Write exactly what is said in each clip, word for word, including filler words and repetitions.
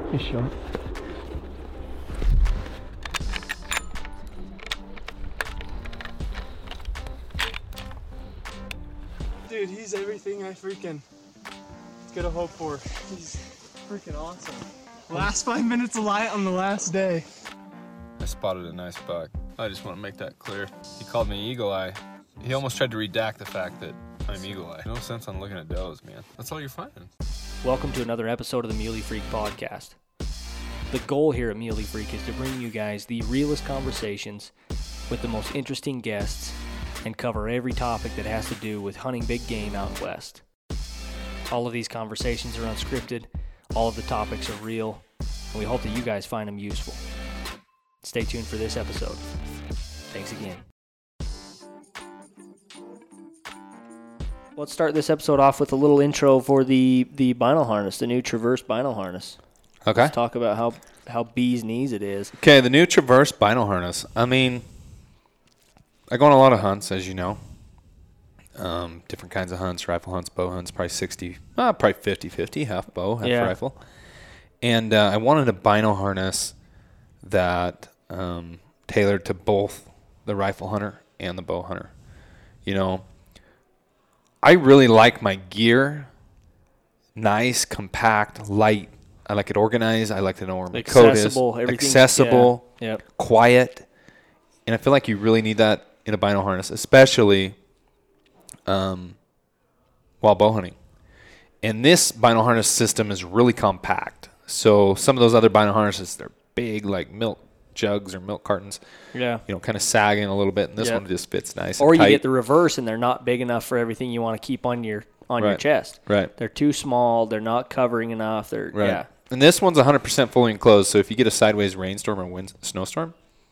You sure? Dude, he's everything I freaking could have hoped for. He's freaking awesome. Last five minutes of light on the last day. I spotted a nice buck. I just want to make that clear. He called me Eagle Eye. He almost tried to redact the fact that I'm Eagle Eye. No sense on looking at does, man. That's all you're finding. Welcome to another episode of the Muley Freak podcast. The goal here at Muley Freak is to bring you guys the realest conversations with the most interesting guests and cover every topic that has to do with hunting big game out west. All of these conversations are unscripted, all of the topics are real, and we hope that you guys find them useful. Stay tuned for this episode. Thanks again. Let's start this episode off with a little intro for the, the vinyl harness, the new Traverse vinyl harness. Okay. Let's talk about how, how bee's knees it is. Okay, the new Traverse vinyl harness. I mean, I go on a lot of hunts, as you know. Um, different kinds of hunts, rifle hunts, bow hunts, probably sixty, uh, probably fifty-fifty, half bow, half yeah. rifle. And uh, I wanted a vinyl harness that um, tailored to both the rifle hunter and the bow hunter. You know, I really like my gear nice, compact, light. I like it organized. I like to know where my coat is. Accessible, everything. Accessible, yeah. Yep. Quiet. And I feel like you really need that in a vinyl harness, especially um, while bow hunting. And this vinyl harness system is really compact. So some of those other vinyl harnesses, they're big, like milk jugs or milk cartons. Yeah. You know, kind of sagging a little bit. And this yep. one just fits nice Or and you tight. get the reverse, and they're not big enough for everything you want to keep on your on right. your chest. Right. They're too small. They're not covering enough. They're right. yeah. And this one's one hundred percent fully enclosed. So if you get a sideways rainstorm or wind snowstorm,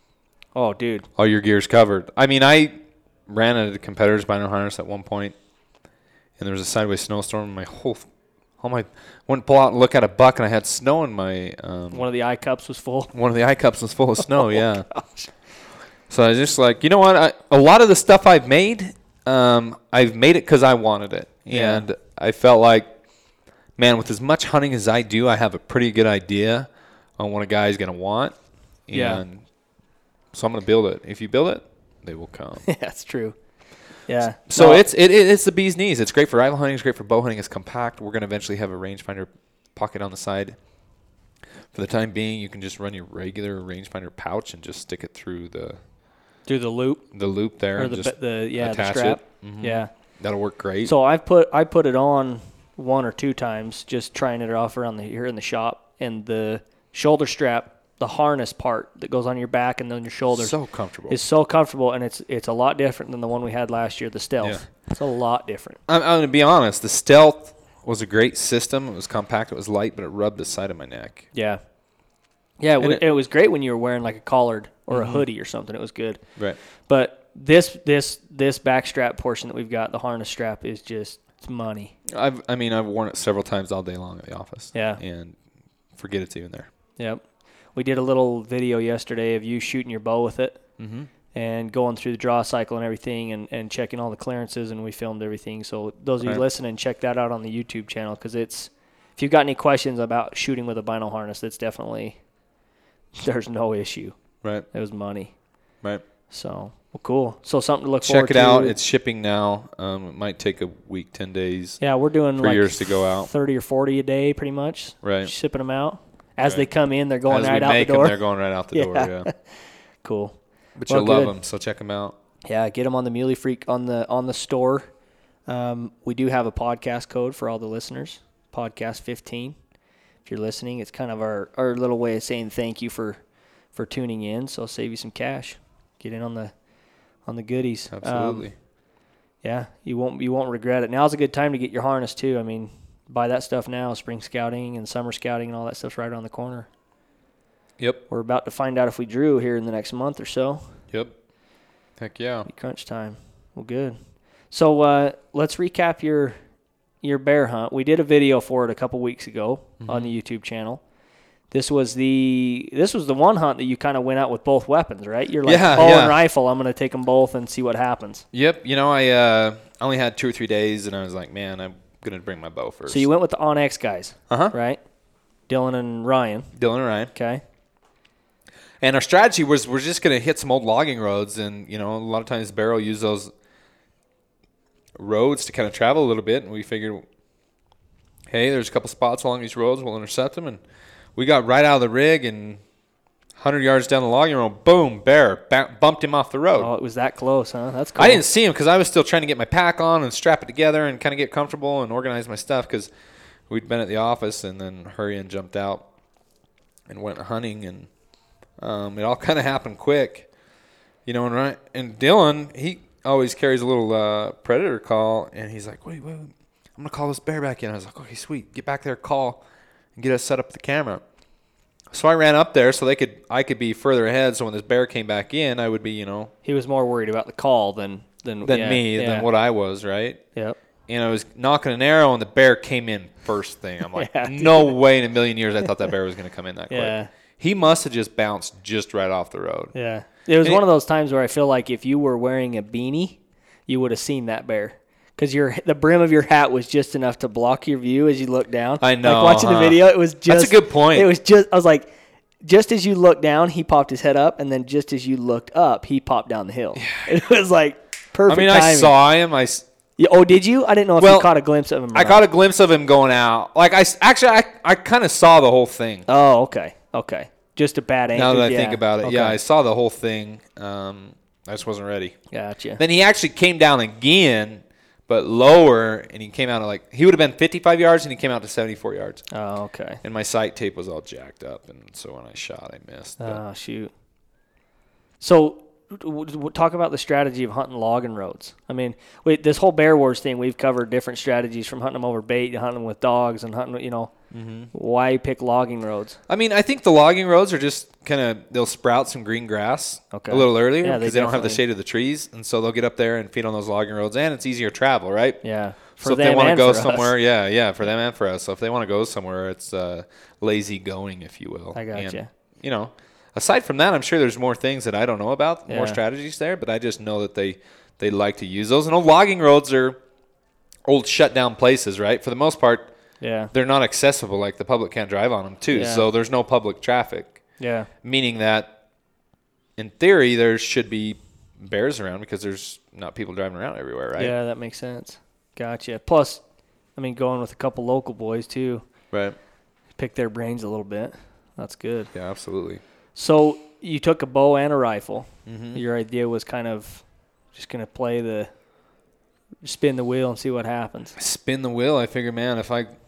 oh, dude, all your gear's covered. I mean, I ran at a competitor's vinyl harness at one point, and there was a sideways snowstorm. And my whole, all my, went pull out and look at a buck, and I had snow in my. Um, one of the eye cups was full. One of the eye cups was full of snow. oh, yeah. Gosh. So I was just like, you know what? I, a lot of the stuff I've made, um, I've made it because I wanted it, yeah. and I felt like, man, with as much hunting as I do, I have a pretty good idea on what a guy's going to want. And yeah. so I'm going to build it. If you build it, they will come. Yeah, that's true. Yeah. So no. it's it, it's the bee's knees. It's great for rifle hunting. It's great for bow hunting. It's compact. We're going to eventually have a rangefinder pocket on the side. For the time being, you can just run your regular rangefinder pouch and just stick it through the through the loop, the loop there, or and the just the yeah attach the strap. it. Mm-hmm. Yeah, that'll work great. So I've put I put it on one or two times, just trying it off around the here in the shop, and the shoulder strap, the harness part that goes on your back and then your shoulder, so comfortable. Is so comfortable, and it's it's a lot different than the one we had last year, the Stealth. Yeah. It's a lot different. I'm, I'm going to be honest. The Stealth was a great system. It was compact. It was light, but it rubbed the side of my neck. Yeah. Yeah, it, it, it was great when you were wearing like a collared or mm-hmm. a hoodie or something. It was good. Right. But this this this back strap portion that we've got, the harness strap, is just it's money. I've I mean I've worn it several times all day long at the office. Yeah. And forget it's even there. Yep. We did a little video yesterday of you shooting your bow with it mm-hmm. and going through the draw cycle and everything, and, and checking all the clearances, and we filmed everything. So those of right. you listening, check that out on the YouTube channel, because it's if you've got any questions about shooting with a vinyl harness, it's definitely there's no issue. Right. It was money. Right. So, well, cool. So something to look Check forward it to. out. It's shipping now. Um, it might take a week, ten days. Yeah, we're doing for like yours to go out. thirty or forty a day, pretty much. Right. Shipping them out. As right. they come in, they're going As right we out make the door. Them, they're going right out the yeah. door, yeah. Cool. But well, you'll love good. them, so check them out. Yeah, get them on the Muley Freak on the on the store. Um, we do have a podcast code for all the listeners, podcast fifteen. If you're listening, it's kind of our, our little way of saying thank you for, for tuning in. So save you some cash. Get in on the on the goodies. Absolutely. Um, yeah, you won't you won't regret it. Now's a good time to get your harness too. I mean, buy that stuff now. Spring scouting and summer scouting and all that stuff's right around the corner. Yep. We're about to find out if we drew here in the next month or so. Yep. Heck yeah. Be crunch time. Well, good. So uh, let's recap your your bear hunt. We did a video for it a couple weeks ago mm-hmm. on the YouTube channel. This was the this was the one hunt that you kind of went out with both weapons, right? You're like, yeah, bow yeah. and rifle. I'm going to take them both and see what happens. Yep. You know, I uh, only had two or three days, and I was like, man, I'm going to bring my bow first. So you went with the Onyx guys, uh-huh. right? Dylan and Ryan. Dylan and Ryan. Okay. And our strategy was we're just going to hit some old logging roads. And, you know, a lot of times Bear will use those roads to kind of travel a little bit. And we figured, hey, there's a couple spots along these roads. We'll intercept them. And we got right out of the rig and one hundred yards down the logging road, boom, Bear b- bumped him off the road. Oh, it was that close, huh? That's cool. I didn't see him because I was still trying to get my pack on and strap it together and kind of get comfortable and organize my stuff because we'd been at the office, and then Hurry and jumped out and went hunting, and um, it all kind of happened quick. You know, and, right, and Dylan, he always carries a little uh, predator call, and he's like, wait, wait, wait, I'm going to call this bear back in. I was like, okay, sweet. Get back there, call, and get us set up the camera. So I ran up there so they could I could be further ahead, so when this bear came back in, I would be, you know. He was more worried about the call than than, Than yeah, me, yeah. than what I was, right? Yep. And I was knocking an arrow, and the bear came in first thing. I'm like, Yeah, no way in a million years I thought that bear was going to come in that quick. Yeah. He must have just bounced just right off the road. Yeah. It was And one it- of those times where I feel like if you were wearing a beanie, you would have seen that bear. Because your the brim of your hat was just enough to block your view as you look down. I know, Like watching huh? the video, it was just. That's a good point. It was just. I was like, just as you looked down, he popped his head up, and then just as you looked up, he popped down the hill. It was like I perfect. mean, I timing. saw him. I, s- Yeah, oh, did you? I didn't know if Well, you caught a glimpse of him. Or I not. got a glimpse of him going out. Like, I s- actually, I, I kind of saw the whole thing. Oh, okay, okay. Just a bad angle. Now that I yeah. think about it, Okay. yeah, I saw the whole thing. Um, I just wasn't ready. Gotcha. Then he actually came down again, but lower, and he came out at like, he would have been fifty-five yards, and he came out to seventy-four yards. Oh, okay. And my sight tape was all jacked up, and so when I shot, I missed. But Oh, shoot. So, w- w- talk about the strategy of hunting logging roads. I mean, wait, this whole Bear Wars thing, we've covered different strategies from hunting them over bait to hunting them with dogs and hunting, you know. Mm-hmm. Why pick logging roads? I mean, I think the logging roads are just kind of, they'll sprout some green grass Okay. a little earlier Yeah, because they they, don't have the definitely- shade of the trees, and so they'll get up there and feed on those logging roads, and it's easier travel, right? Yeah. For so if them they want to and go for us. somewhere, yeah, yeah, for them and for us. So if they want to go somewhere, it's uh, lazy going, if you will. I gotcha. And, you know, aside from that, I'm sure there's more things that I don't know about, Yeah. more strategies there, but I just know that they, they like to use those. And old logging roads are old shut down places, right? For the most part, Yeah. they're not accessible. Like the public can't drive on them too. Yeah. So there's no public traffic, Yeah. meaning that in theory there should be bears around because there's not people driving around everywhere, right? Yeah, that makes sense. Gotcha. Plus, I mean, going with a couple local boys, too. Right. Pick their brains a little bit. That's good. Yeah, absolutely. So you took a bow and a rifle. Mm-hmm. Your idea was kind of just going to play the spin the wheel and see what happens. Spin the wheel. I figure, man, if I if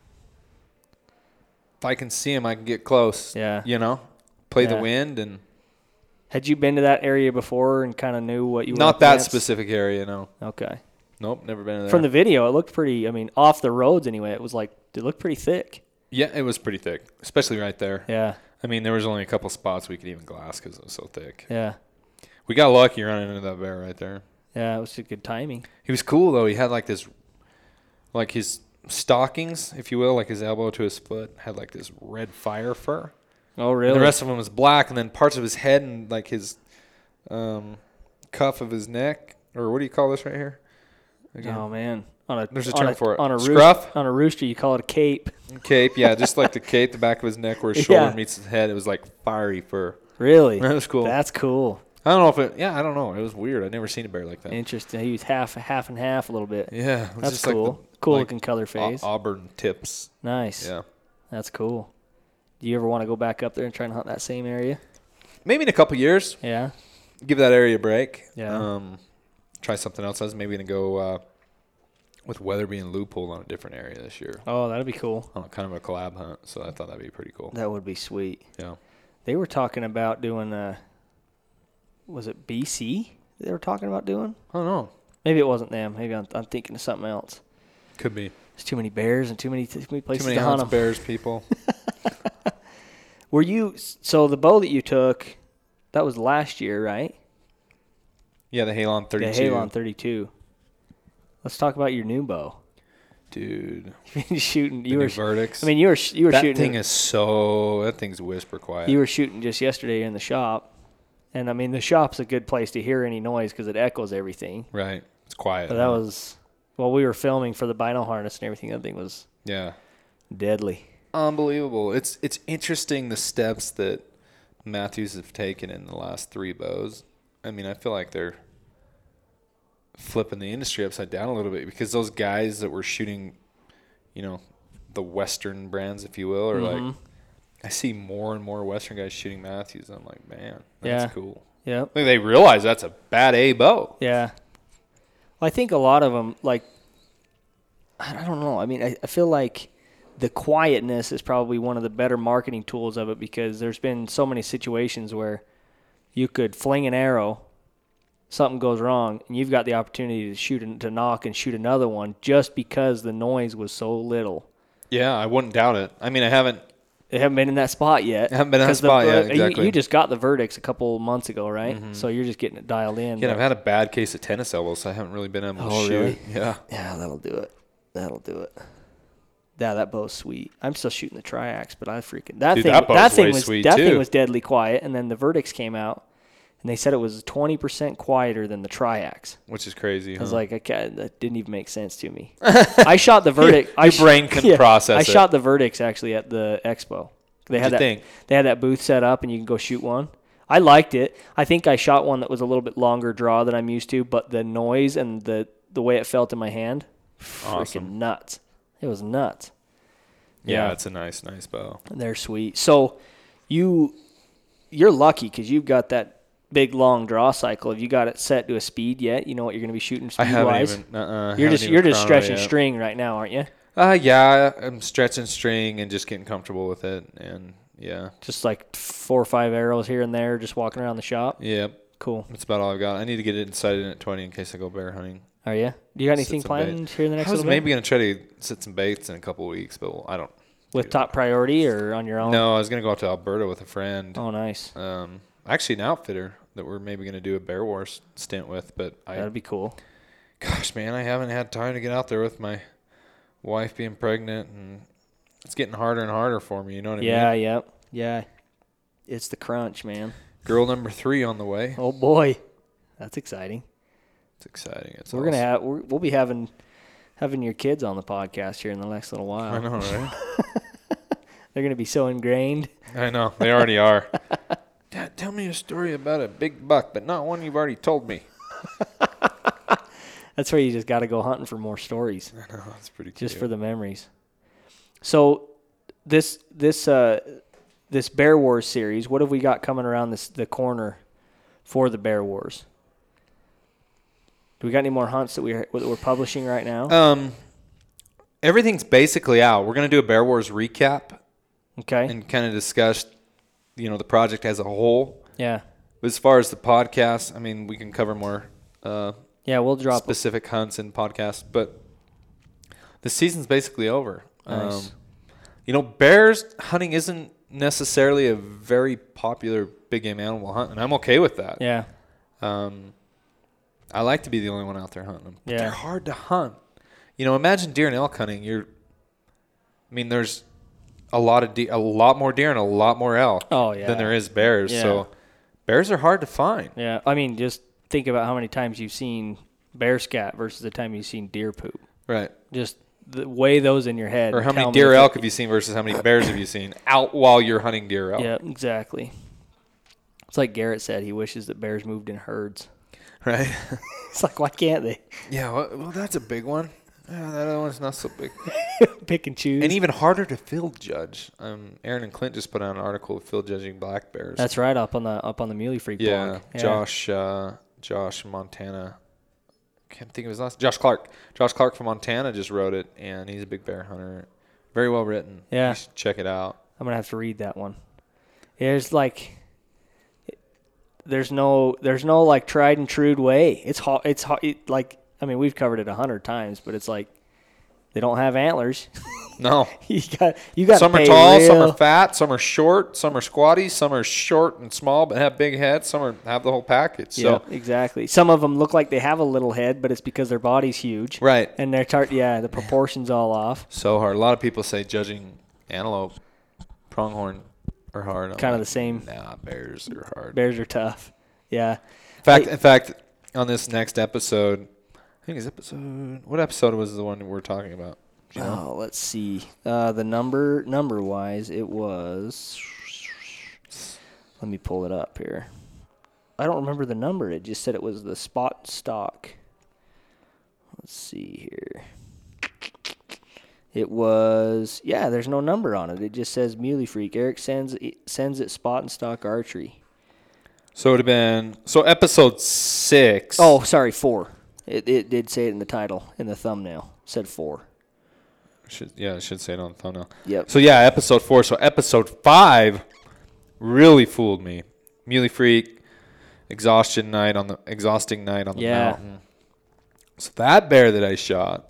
I can see him, I can get close. Yeah. You know, play the Yeah. wind and Had you been to that area before and kind of knew what you were not up that against? specific area. No. Okay. Nope. Never been in there. From the video, it looked pretty. I mean, off the roads anyway, it was like it looked pretty thick. yeah, it was pretty thick, especially right there. Yeah. I mean, there was only a couple spots we could even glass because it was so thick. Yeah. We got lucky running into that bear right there. Yeah. It was a good timing. He was cool though. He had like this, like his stockings, if you will, like his elbow to his foot, had like this red fire fur. Oh, really? And the rest of him was black, and then parts of his head and like his um, cuff of his neck, or what do you call this right here? Again. Oh man. On a There's a on term for it. On a Scruff? rooster, on a rooster, you call it a cape. Cape, yeah, just like the cape, the back of his neck where his shoulder Yeah. meets his head. It was like fiery fur. Really? That was cool. That's cool. I don't know if it. Yeah, I don't know. It was weird. I'd never seen a bear like that. Interesting. He was half half and half a little bit. Yeah, it was That's just cool. Like the, cool like looking color au- phase. auburn tips. Nice. Yeah, That's cool. Do you ever want to go back up there and try and hunt that same area? maybe in a couple years, Yeah. give that area a break. Yeah. Um, try something else. I was maybe gonna go uh, with Weatherby and Loophole on a different area this year. Oh, that'd be cool. On kind of a collab hunt. So I thought that'd be pretty cool. That would be sweet. Yeah. They were talking about doing uh was it B C they were talking about doing? I don't know. Maybe it wasn't them. Maybe I'm, I'm thinking of something else. Could be. There's too many bears and too many too many places Too many to hunt hunts, them. bears, people. Were you so the bow that you took? That was last year, right? Yeah, the Halon thirty-two. The Halon thirty-two. Let's talk about your new bow. Dude. You've been shooting. The You new were. verdicts. I mean, you were. You were that shooting. thing is so. That thing's whisper quiet. You were shooting just yesterday in the shop, and I mean the shop's a good place to hear any noise because it echoes everything. right. It's quiet. But that huh? was while we were filming for the bino harness and everything. That thing was Yeah. deadly. unbelievable. It's it's interesting the steps that Mathews have taken in the last three bows. I mean, I feel like they're flipping the industry upside down a little bit because those guys that were shooting, you know, the Western brands, if you will, are Mm-hmm. like, I see more and more Western guys shooting Mathews. I'm like, man, that's Yeah. cool. Yeah. Like they realize that's a bad A bow. Yeah. Well, I think a lot of them, like, I don't know. I mean, I, I feel like the quietness is probably one of the better marketing tools of it because there's been so many situations where you could fling an arrow, something goes wrong, and you've got the opportunity to shoot and to knock and shoot another one just because the noise was so little. Yeah, I wouldn't doubt it. I mean, I haven't. They haven't been in that spot yet. I haven't been in that 'Cause the- spot yet, uh, you- exactly. You, just got the verdicts a couple months ago, right? So you're just getting it dialed in. Yeah, but- I've had a bad case of tennis elbows, so I haven't really been able to Oh, shoot. really? Yeah. Yeah, that'll do it. That'll do it. Yeah, that bow's sweet. I'm still shooting the triax, but I freaking that Dude, thing. that bow's that thing way was sweet, that too. thing was deadly quiet, and then the verdicts came out, and they said it was twenty percent quieter than the triax. Which is crazy. I was huh? like, I can't, that didn't even make sense to me. I shot the verdict. I Your sh- brain couldn't process I it. shot the verdicts actually at the expo. They had What'd you that. think? They had that booth set up, and you can go shoot one. I liked it. I think I shot one that was a little bit longer draw than I'm used to, but the noise and the the way it felt in my hand, freaking Awesome. nuts. It was nuts. Yeah, Yeah. it's a nice, nice bow. They're sweet. So you you're lucky because you've got that big long draw cycle. Have you got it set to a speed yet? You know what you're going to be shooting I speed haven't wise. even. Uh-uh, You're haven't just even you're just chronoed stretching yet. string right now, aren't you? Uh, yeah, I'm stretching string and just getting comfortable with it, and yeah, Just like four or five arrows here and there, just walking around the shop. yeah, Cool. that's about all I've got. I need to get it sighted in at twenty in case I go bear hunting. Are you? Do you got Sit anything some planned here in the next I was little maybe bit? gonna try to sit some baits in a couple of weeks, but I don't. With top priority or on your own? No, I was gonna go out to Alberta with a friend. Oh, nice. Um, actually, an outfitter that we're maybe gonna do a bear wars stint with, but I. That'd be cool. Gosh, man, I haven't had time to get out there with my wife being pregnant, and it's getting harder and harder for me. You know what I Yeah, mean? yep. Yeah. It's the crunch, man. Girl number three on the way. Oh, boy. That's exciting. It's exciting. It's We're going to awesome. have, we're, we'll be having having your kids on the podcast here in the next little while. I know, right? They're going to be so ingrained. I know. They already are. Dad, tell me a story about a big buck, but not one you've already told me. That's where you just got to go hunting for more stories, I know. That's pretty just cute. for the memories. So this this uh, this Bear Wars series, what have we got coming around this the corner for the Bear Wars? Do we got any more hunts that we're that we're publishing right now? Um, everything's basically out. We're going to do a Bear Wars recap Okay. and kind of discuss, you know, the project as a whole. Yeah. As far as the podcast, I mean, we can cover more uh, Yeah, we'll drop specific hunts in podcasts, but the season's basically over. Nice. Um, you know, bears hunting isn't necessarily a very popular big game animal hunt, and I'm okay with that. Yeah. Um, I like to be the only one out there hunting them. But Yeah. they're hard to hunt. You know, imagine deer and elk hunting. You're, I mean, there's a lot of deer, a lot more deer and a lot more elk Oh, yeah. than there is bears. Yeah. So bears are hard to find. Yeah. I mean, just think about how many times you've seen bear scat versus the time you've seen deer poop. Right. Just the, weigh those in your head. Or and how many tell me deer if elk it- have you seen versus how many bears have you seen out while you're hunting deer elk? Yeah, exactly. It's like Garrett said. He wishes that bears moved in herds. Right. It's like, why can't they Yeah. Well, well, that's a big one. Yeah, that other one's not so big. pick and choose? And even harder to field judge. Um, Aaron and Clint just put out an article of field judging black bears. That's right, up on the up on the Muley Freak yeah, blog. Yeah. Josh, uh, Josh Montana. Can't think of his last. Josh Clark. Josh Clark from Montana just wrote it, and he's a big bear hunter. Very well written. Yeah. You should check it out. I'm gonna have to read that one. There's like, there's no, there's no like tried and true way. It's hard. It's hard. It, like, I mean, we've covered it a hundred times, but it's like they don't have antlers. No. you got, you got. Some to are pay tall, real, some are fat, some are short, some are squatty, some are short and small but have big heads, some are have the whole package. So Yeah, exactly. Some of them look like they have a little head, but it's because their body's huge. right. And they're tar- yeah, the proportions all off. So hard. A lot of people say judging antelope, pronghorn are hard. I'm Kind of like, the same. Nah, bears are hard. Bears are tough. Yeah. In fact, Hey- in fact, on this next episode, I think it's episode. What episode was the one we were talking about? You know? Oh, let's see. Uh, the number, number wise, it was. Let me pull it up here. I don't remember the number. It just said it was the spot stock. Let's see here. It was, yeah, there's no number on it. It just says Muley Freak. Eric sends sends it spot and stock archery. So it would have been, so episode six. Oh, sorry, four. It it did say it in the title, in the thumbnail. It said four. Should, yeah, it should say it on the thumbnail. Yep. So yeah, episode four. So episode five really fooled me. Muley Freak, exhaustion night on the, exhausting night on the Yeah. mountain. So that bear that I shot,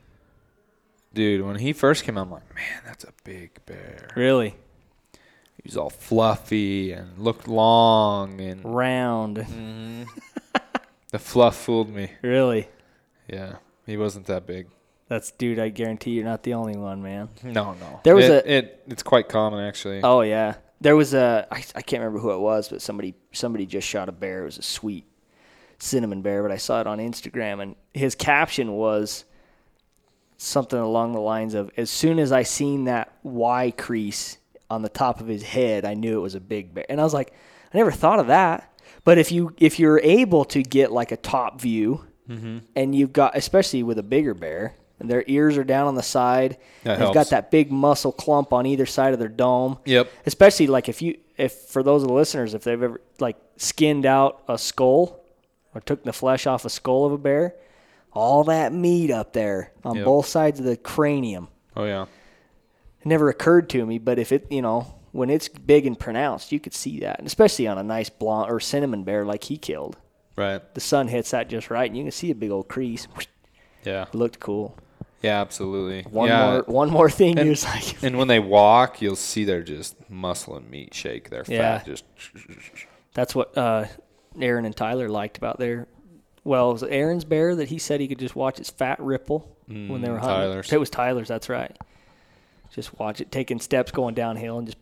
dude, when he first came out, I'm like, man, that's a big bear. Really? He was all fluffy and looked long and Round. mm-hmm. The fluff fooled me. Really? Yeah, he wasn't that big. That's, dude, I guarantee you're not the only one, man. No, no. There was it, a- it. It's quite common actually. Oh, yeah. There was a, I, I can't remember who it was, but somebody somebody just shot a bear. It was a sweet cinnamon bear, but I saw it on Instagram, and his caption was something along the lines of, as soon as I seen that Y crease on the top of his head, I knew it was a big bear. And I was like, I never thought of that. But if you if you're able to get like a top view, Mm-hmm. and you've got, especially with a bigger bear, and their ears are down on the side, That and they've helps. got that big muscle clump on either side of their dome. Yep. Especially like if you, if for those of the listeners, if they've ever like skinned out a skull or took the flesh off a skull of a bear, all that meat up there on Yep. both sides of the cranium. Oh yeah. It never occurred to me, but if it, you know, when it's big and pronounced, you could see that, and especially on a nice blonde or cinnamon bear like he killed. Right. The sun hits that just right, and you can see a big old crease. Yeah. It looked cool. Yeah, absolutely. One yeah. more, one more thing. And- You're just like, And when they walk, you'll see their just muscle and meat shake. Their Yeah. fat just. that's what uh, Aaron and Tyler liked about their. Well, it was Aaron's bear that he said he could just watch its fat ripple when they were Mm, hunting. Tyler's. It was Tyler's. That's right. Just watch it taking steps going downhill and just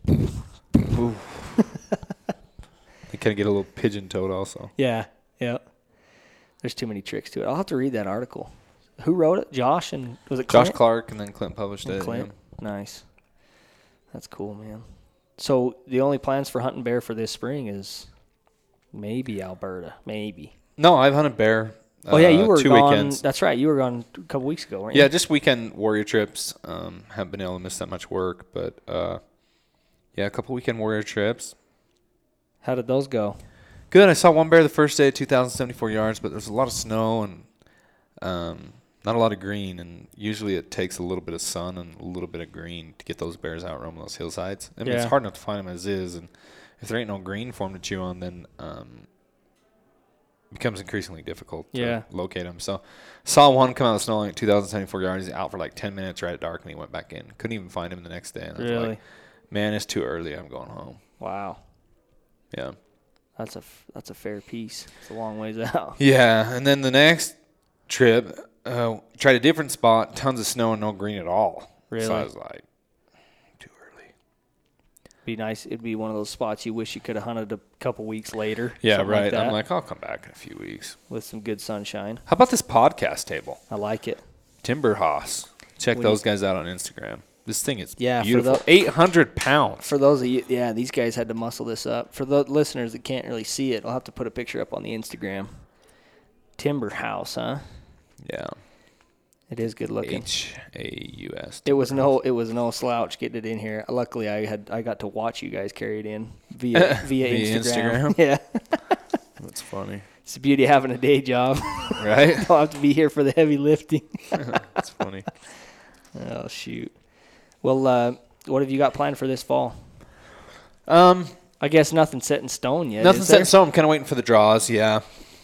They kind of get a little pigeon toed also. yeah, yeah. There's too many tricks to it. I'll have to read that article. Who wrote it? Josh and was it Clint? Josh Clark, and then Clint published And it. Clint. yeah. Nice. That's cool, man. So the only plans for hunting bear for this spring is maybe Alberta, maybe. No, I've hunted bear. Oh yeah, you uh, were two gone. weekends. That's right, you were gone a couple weeks ago, weren't you? Yeah, just weekend warrior trips. Um, haven't been able to miss that much work, but uh, yeah, a couple weekend warrior trips. How did those go? Good. I saw one bear the first day at two thousand seventy-four yards, but there's a lot of snow and um, not a lot of green. And usually it takes a little bit of sun and a little bit of green to get those bears out roaming those hillsides. I mean, Yeah. it's hard enough to find them as is. And if there ain't no green for them to chew on, then um, it becomes increasingly difficult to Yeah. locate them. So saw one come out of the snow line at two thousand seventy-four yards. He's out for like ten minutes right at dark, and he went back in. Couldn't even find him the next day. And I was Really? like, man, it's too early. I'm going home. Wow. Yeah. That's a f- that's a fair piece. It's a long ways out. Yeah, and then the next trip, uh, tried a different spot, tons of snow and no green at all. Really? So I was like, too early. Be nice. It'd be one of those spots you wish you could have hunted a couple weeks later. Yeah, something right. Like that, I'm like, I'll come back in a few weeks. with some good sunshine. How about this podcast table? I like it. Timber Haas. Check We- those guys out on Instagram. This thing is Yeah, for beautiful. the- eight hundred pounds. For those of you, yeah, these guys had to muscle this up. For the listeners that can't really see it, I'll have to put a picture up on the Instagram. Timber House, huh? Yeah. It is good looking. H A U S. It was no, it was no slouch getting it in here. Luckily, I had, I got to watch you guys carry it in via via, Via Instagram. Instagram? Yeah, That's funny. it's the beauty of having a day job. Right? Don't have to be here for the heavy lifting. That's funny. Oh shoot. Well, uh, what have you got planned for this fall? Um, I guess nothing set in stone yet. nothing is set in there? stone. I'm kind of waiting for the draws. Yeah.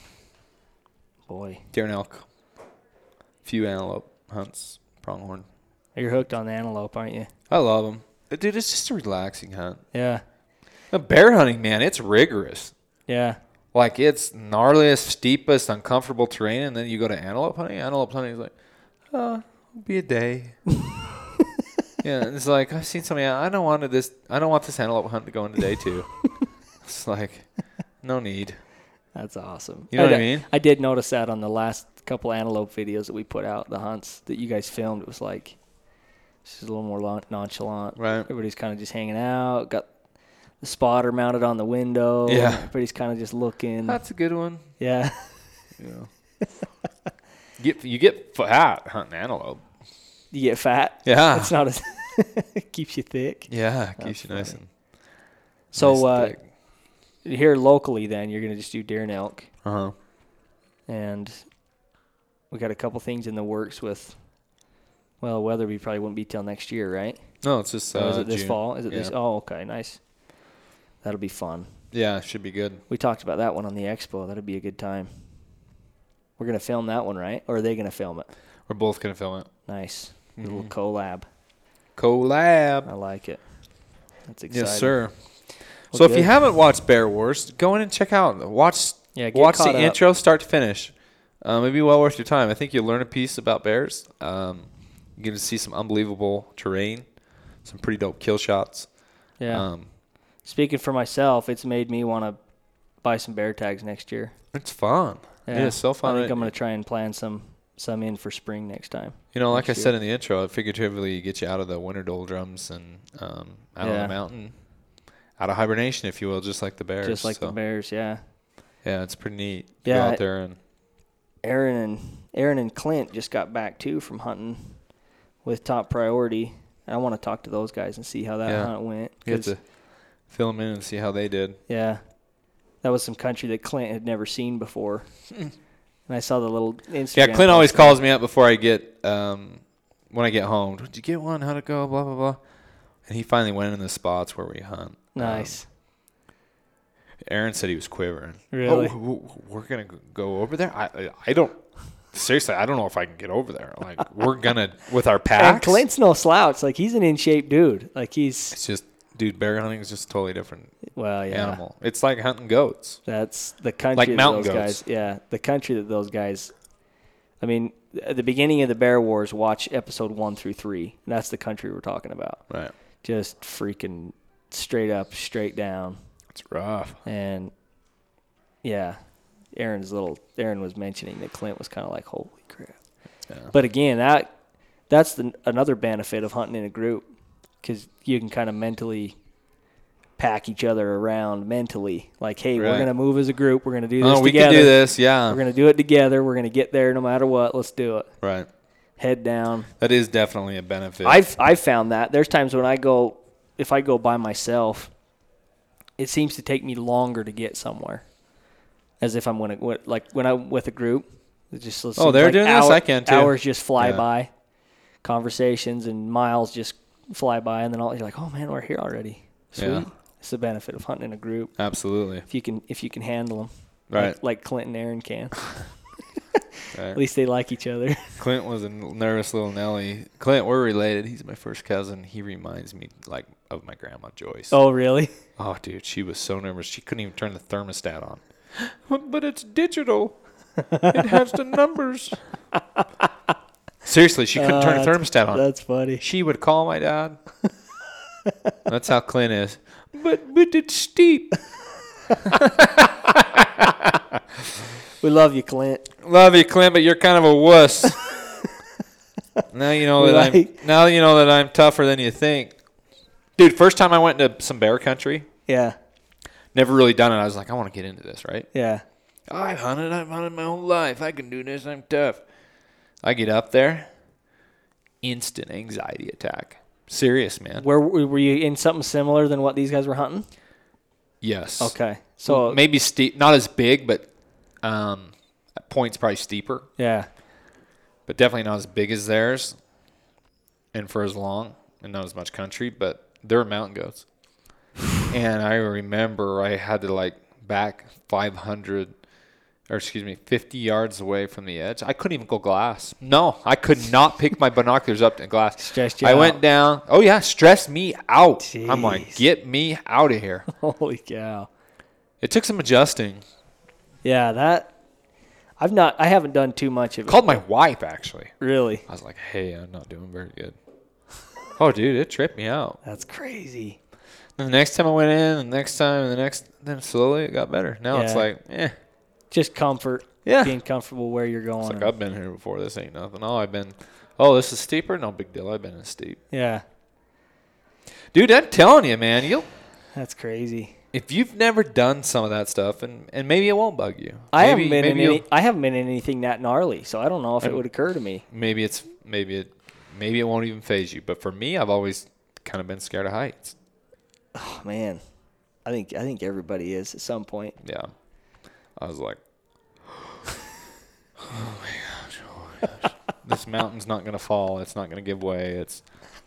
Boy, Deer and elk. Few antelope hunts. Pronghorn. you're hooked on the antelope, aren't you? I love them. Dude, it's just a relaxing hunt. Yeah, Uh, Bear hunting, man, it's rigorous. yeah. Like, it's gnarliest, steepest, uncomfortable terrain, and then you go to antelope hunting. Antelope hunting is like, oh, it'll be a day. Yeah, and it's like, I've seen somebody, I don't want this, I don't want this antelope hunt to go into day two. It's like, no need. That's awesome. You know what I did- mean? I did notice that on the last couple antelope videos that we put out, the hunts that you guys filmed. It was like, This is a little more lon- nonchalant. Right. Everybody's kind of just hanging out. Got the spotter mounted on the window. Yeah. Everybody's kind of just looking. That's a good one. Yeah. Yeah. get you get fat hunting antelope. You get fat. Yeah. It's not as keeps you thick. Yeah, it keeps That's you nice funny. and So nice uh, thick. here locally, then you're gonna just do deer and elk, Uh-huh. and we got a couple things in the works with. Well, Weatherby probably wouldn't be till next year, right? No, it's just uh, Or is it this June. fall? Is it this? Yeah. Oh, okay, nice. That'll be fun. Yeah, it should be good. We talked about that one on the expo. That'd be a good time. We're gonna film that one, right? Or are they gonna film it? We're both gonna film it. Nice. A Mm-hmm. little collab. Collab. I like it. That's exciting. Yes, sir. Well, so if you good. haven't watched Bear Wars, go in and check out. Watch Yeah, get watch the caught up. intro start to finish. Um, it'd be well worth your time. I think you'll learn a piece about bears. Um, you get to see some unbelievable terrain, some pretty dope kill shots. Yeah. Um, Speaking for myself, it's made me want to buy some bear tags next year. it's fun. Yeah, It's so fun. I think It- I'm going to try and plan some some in for spring next time. You know, like I next said year. in the intro, it figuratively gets you out of the winter doldrums and um, out of Yeah. the mountain, out of hibernation, if you will, just like the bears. Just like So, the bears, yeah. yeah, it's pretty neat. to Yeah, go I- out there and Aaron and Aaron and Clint just got back too from hunting with Top Priority. I want to talk to those guys and see how that Yeah. hunt went. you have 'cause, to fill them in and see how they did. yeah, that was some country that Clint had never seen before. And I saw the little Instagram. Yeah, Clint always post. calls me up before I get um, when I get home. Did you get one? How'd it go? Blah blah blah. And he finally went in the spots where we hunt. Nice. Um, Aaron said he was quivering. Really? Oh, w- w- we're gonna g- go over there. I I- I don't seriously. I don't know if I can get over there. Like we're gonna with our packs. And Clint's no slouch. Like he's an in shape dude. Like he's It's just, dude, bear hunting is just a totally different well, yeah. animal. It's like hunting goats. That's the country Like that mountain those goats. guys. Yeah, the country that those guys. I mean, at the beginning of the Bear Wars, watch episode one through three. That's the country we're talking about. Right. Just freaking straight up, straight down, It's rough. and yeah, Aaron's little. Aaron was mentioning that Clint was kind of like, holy crap. Yeah. But again, that that's the, another benefit of hunting in a group, because you can kind of mentally pack each other around mentally. Like, hey, we're Right. gonna move as a group. We're gonna do this Oh, we together. can do this. Yeah. We're gonna do it together. We're gonna get there no matter what. Let's do it. Right. Head down. That is definitely a benefit. I've I've found that there's times when I go, if I go by myself, it seems to take me longer to get somewhere, as if I'm when it, like when I'm with a group. It just seems Oh, they're like doing this? hour- I can too. Hours just fly Yeah. by, conversations and miles just fly by, and then all, you're like, oh man, we're here already. Sweet. Yeah. It's the benefit of hunting in a group Absolutely. if you can if you can handle them, Right. Like, like Clint and Aaron can. Right. At least they like each other. Clint was a nervous little Nelly. Clint, we're related. He's my first cousin. He reminds me like of my grandma Joyce. Oh really? Oh, dude, she was so nervous. She couldn't even turn the thermostat on. But it's digital. It has the numbers. Seriously, she couldn't Uh, turn the thermostat on. That's funny. She would call my dad. That's how Clint is. But but it's steep. We love you, Clint. Love you, Clint, but you're kind of a wuss. Now you know that Right. I'm now you know that I'm tougher than you think. Dude, first time I went into some bear country, Yeah. never really done it. I was like, I want to get into this, right? Yeah. I've hunted, I've hunted my whole life. I can do this, I'm tough. I get up there, instant anxiety attack. Serious, man. Where were you in something similar than what these guys were hunting? Yes. Okay. So maybe steep, not as big, but um, at points probably steeper, yeah. but definitely not as big as theirs, and for as long, and not as much country. But they're mountain goats, and I remember I had to like back five hundred, or excuse me, fifty yards away from the edge. I couldn't even go glass. No, I could not pick my binoculars up to glass. Stressed you I out. went down. Oh yeah, stressed me out. I'm like, Jeez. get me out of here. Holy cow. It took some adjusting. Yeah, that I've not I haven't done too much of it. Called my wife actually. Really? I was like, hey, I'm not doing very good. Oh, dude, it tripped me out. That's crazy. Then the next time I went in, the next time, and the next, then slowly it got better. Now it's Yeah. like, eh. Just comfort. Yeah. Being comfortable where you're going. It's like, and- I've been here before. This ain't nothing. Oh, I've been, Oh, this is steeper? No big deal. I've been in steep. Yeah. Dude, I'm telling you, man. You'll That's crazy. if you've never done some of that stuff, and, and maybe it won't bug you. I maybe, haven't been in maybe any, you'll- I haven't been in anything that gnarly, so I don't know if it I'm- would occur to me. Maybe it's maybe it maybe it won't even phase you. But for me, I've always kind of been scared of heights. Oh man, I think I think everybody is at some point. Yeah. I was like, oh my gosh, oh my gosh. This mountain's not going to fall. It's not going to give way. It's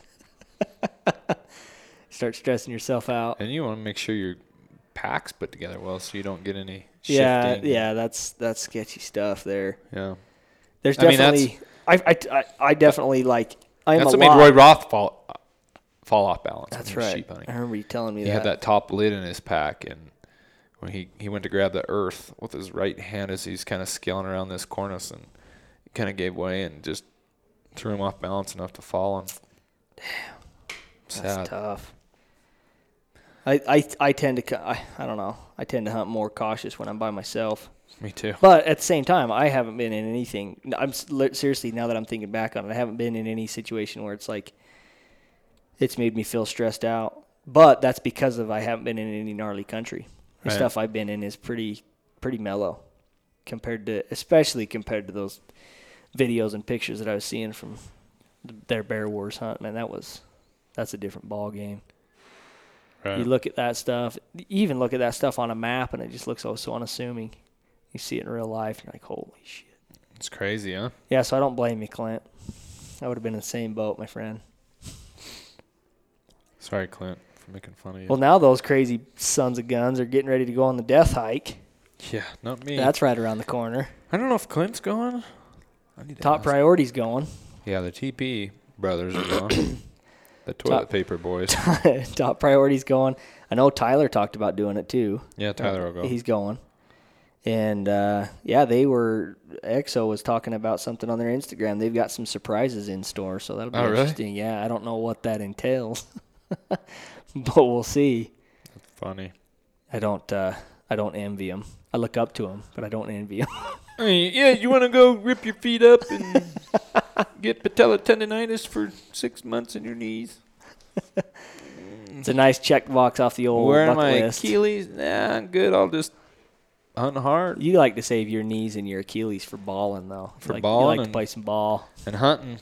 Start stressing yourself out. And you want to make sure your pack's put together well so you don't get any Yeah, shifting. yeah, that's that's sketchy stuff there. Yeah. There's I mean, definitely I, I, I, I definitely like I'm That's a what made lot. Roy Roth fall, fall off balance. when That's he was right. sheep hunting. I remember you telling me He that. had that top lid in his pack, and when he, he went to grab the earth with his right hand as he's kind of scaling around this cornice, and he kind of gave way and just threw him off balance enough to fall. And Damn, sad. that's tough. I, I, I tend to co- I, I don't know. I tend to hunt more cautious when I'm by myself. Me too. But at the same time, I haven't been in anything. I'm s- li- seriously, now that I'm thinking back on it, I haven't been in any situation where it's like it's made me feel stressed out. But that's because of I haven't been in any gnarly country. The Right. stuff I've been in is pretty pretty mellow compared to, especially compared to those videos and pictures that I was seeing from th- their Bear Wars hunt. Man, that was that's a different ball game. Right. You look at that stuff, you even look at that stuff on a map, and it just looks so, so unassuming. You see it in real life, and you're like, holy shit. It's crazy, huh? Yeah, so I don't blame you, Clint. I would have been in the same boat, my friend. Sorry, Clint, for making fun of you. Well, now those crazy sons of guns are getting ready to go on the death hike. yeah, not me. That's right around the corner. I don't know if Clint's going. I need to Top ask. priority's going. Yeah, the T P brothers are going. The toilet Top- paper boys. Top priority's going. I know Tyler talked about doing it too. Yeah, Tyler will go. He's going. And, uh, yeah, they were, X O was talking about something on their Instagram. They've got some surprises in store, so that'll be Oh, really? interesting. Yeah, I don't know what that entails, but we'll see. That's funny. I don't, uh, I don't envy him. I look up to him, but I don't envy him. Hey, yeah, you want to go rip your feet up and get patella tendonitis for six months in your knees? It's a nice check box off the old Where are bucket my list. Achilles? Nah, I'm good. I'll just hunt hard You like to save your knees and your Achilles for balling, though. For You like, balling You like to and- play some ball. and hunting.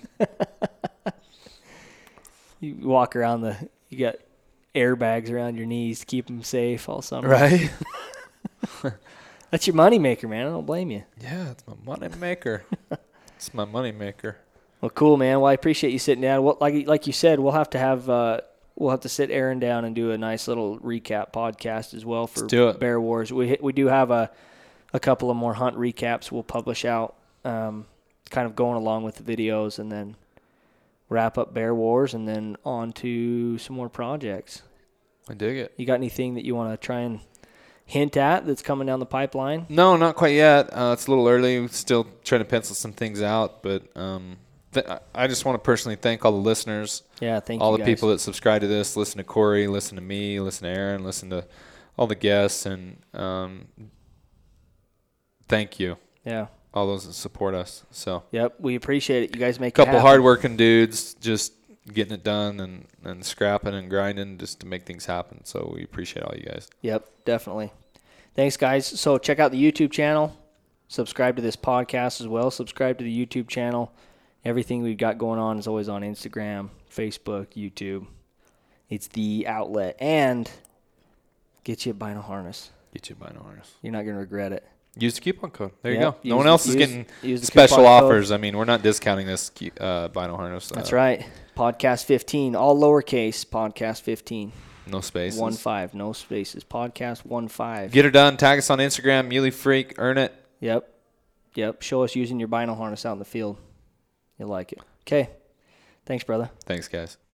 You walk around the, you got airbags around your knees to keep them safe all summer. Right? That's your money maker, man. I don't blame you. Yeah, it's my money maker. It's my money maker. Well, cool, man. Well, I appreciate you sitting down. Well, like like you said, we'll have to have uh, we'll have to sit Aaron down and do a nice little recap podcast as well for Let's do it. Bear Wars. We we do have a a couple of more hunt recaps we'll publish out, um, kind of going along with the videos, and then wrap up Bear Wars, and then on to some more projects. I dig it. You got anything that you want to try and hint at that's coming down the pipeline? No, not quite yet. Uh, it's a little early. We're still trying to pencil some things out, but um, th- I just want to personally thank all the listeners, Yeah, thank all you the guys. people that subscribe to this, listen to Corey, listen to me, listen to Aaron, listen to all the guests, and um, thank you, Yeah. all those that support us. So, Yep. We appreciate it. You guys make a couple it happen. hardworking dudes just getting it done and, and scrapping and grinding just to make things happen. So we appreciate all you guys. Yep, definitely. Thanks, guys. So check out the YouTube channel. Subscribe to this podcast as well. Subscribe to the YouTube channel. Everything we've got going on is always on Instagram, Facebook, YouTube. It's the outlet. And get you a Bino harness. Get you a Bino harness. You're not going to regret it. Use the coupon code. There Yep, you go. use No one the- else is use- getting use the special coupon code. offers. I mean, we're not discounting this cu- uh, Bino harness. That's uh, right. Podcast fifteen, all lowercase, podcast fifteen. No spaces. One five, no spaces. Podcast one five. Get her done. Tag us on Instagram, Muley Freak. Earn it. Yep. Yep. Show us using your Bino harness out in the field. You'll like it. Okay. Thanks, brother. Thanks, guys.